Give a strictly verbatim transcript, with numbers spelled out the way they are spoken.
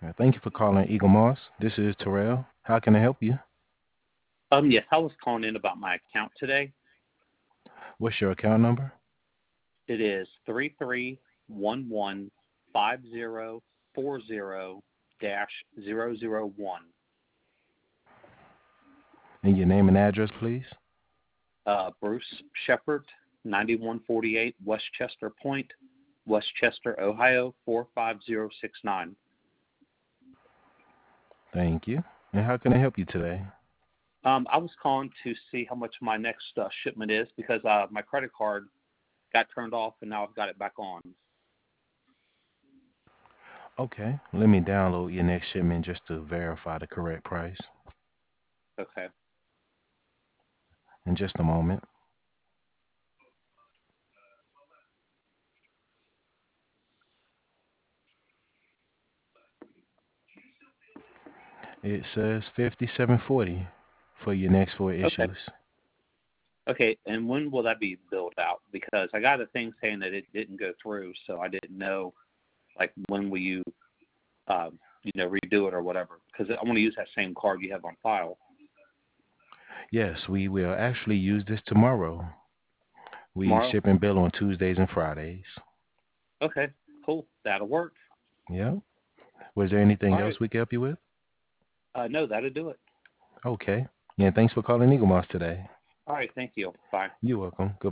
Uh, Thank you for calling Eagle Moss. This is Terrell. How can I help you? Um, yes, I was calling in about my account today. What's your account number? It is three three one one five zero four zero dash zero zero one. And your name and address, please? Uh, Bruce Shepard, ninety-one forty-eight Westchester Point, Westchester, Ohio four five zero six nine. Thank you. And how can I help you today? Um, I was calling to see how much my next uh, shipment is because uh, my credit card got turned off and now I've got it back on. Okay, let me download your next shipment just to verify the correct price. Okay. In just a moment. It says fifty-seven forty for your next four Okay. issues. Okay, and when will that be billed out? Because I got a thing saying that it didn't go through, so I didn't know, like, when will you, um, you know, redo it or whatever? Because I want to use that same card you have on file. Yes, we will actually use this tomorrow. We Tomorrow? ship and bill on Tuesdays and Fridays. Okay, cool. That'll work. Yeah. Was there anything All right. else we could help you with? Uh, no, that'll do it. Okay. Yeah, thanks for calling Eagle Moss today. All right, thank you. Bye. You're welcome. Goodbye.